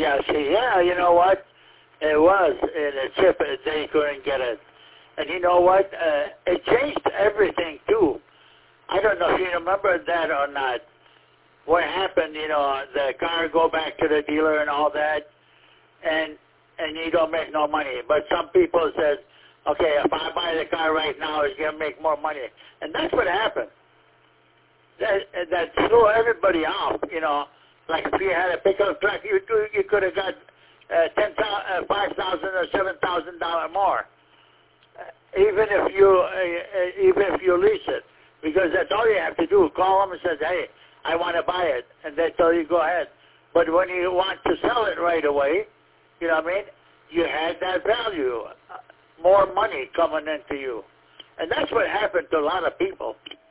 Yeah, see, yeah, you know what? It was in a chip, they couldn't get it. And you know what? It changed everything, too. I don't know if you remember that or not. What happened, you know, the car go back to the dealer and all that, and you don't make no money. But some people said, okay, if I buy the car right now, it's going to make more money. And that's what happened. That threw everybody off, you know. Like if you had a pickup truck, you could have got $5,000 or $7,000 more, even if you lease it, because that's all you have to do. Call them and say, hey, I want to buy it, and they tell you go ahead. But when you want to sell it right away, you know what I mean? You had that value, more money coming into you, and that's what happened to a lot of people.